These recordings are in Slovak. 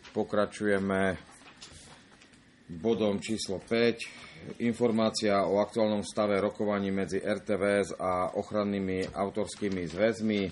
Pokračujeme bodom číslo 5. Informácia o aktuálnom stave rokovaní medzi RTVS a ochrannými autorskými zväzmi.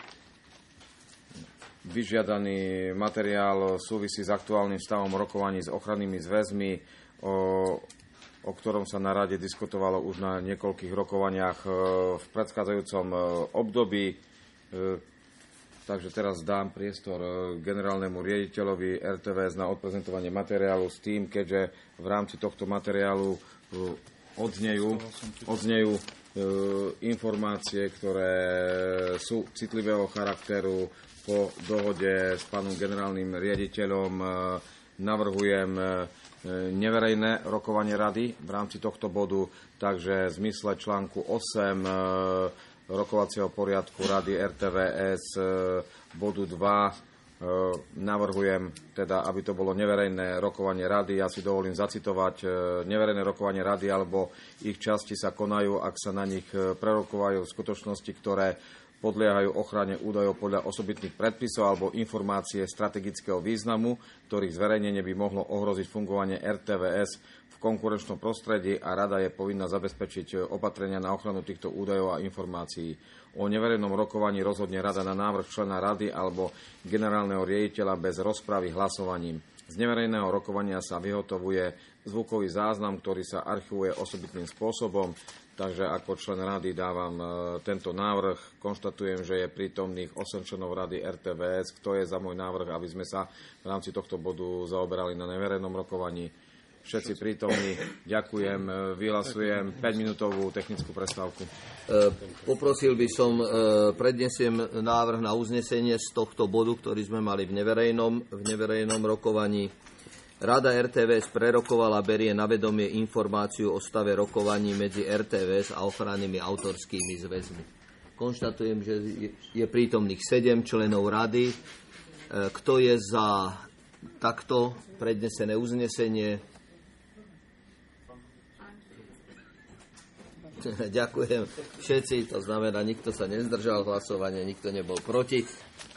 Vyžiadaný materiál súvisí s aktuálnym stavom rokovaní s ochrannými zväzmi, o ktorom sa na rade diskutovalo už na niekoľkých rokovaniach v predchádzajúcom období. Takže teraz dám priestor generálnemu riaditeľovi RTVS na odprezentovanie materiálu s tým, keďže v rámci tohto materiálu odznejú informácie, ktoré sú citlivého charakteru. Po dohode s pánom generálnym riaditeľom navrhujem neverejné rokovanie rady v rámci tohto bodu, takže v zmysle článku 8 rokovacieho poriadku Rady RTVS bodu 2 navrhujem teda, aby to bolo neverejné rokovanie rady. Ja si dovolím zacitovať: neverejné rokovanie rady alebo ich časti sa konajú, ak sa na nich prerokovajú skutočnosti, ktoré podliehajú ochrane údajov podľa osobitných predpisov alebo informácie strategického významu, ktorých zverejnenie by mohlo ohroziť fungovanie RTVS v konkurenčnom prostredí, a rada je povinná zabezpečiť opatrenia na ochranu týchto údajov a informácií. O neverejnom rokovaní rozhodne rada na návrh člena rady alebo generálneho riaditeľa bez rozpravy hlasovaním. Z neverejného rokovania sa vyhotovuje zvukový záznam, ktorý sa archivuje osobitným spôsobom. Takže ako člen rady dávam tento návrh. Konštatujem, že je prítomných 8 členov rady RTVS. Kto je za môj návrh, aby sme sa v rámci tohto bodu zaoberali na neverejnom rokovaní? Všetci prítomní. Ďakujem. Vyhlasujem 5-minútovú technickú prestávku. Poprosil by som, prednesiem návrh na uznesenie z tohto bodu, ktorý sme mali v neverejnom rokovaní. Rada RTVS prerokovala, berie na vedomie informáciu o stave rokovaní medzi RTVS a ochrannými autorskými zväzmi. Konštatujem, že je prítomných 7 členov rady. Kto je za takto prednesené uznesenie? Ďakujem všetci, to znamená, nikto sa nezdržal hlasovania, nikto nebol proti.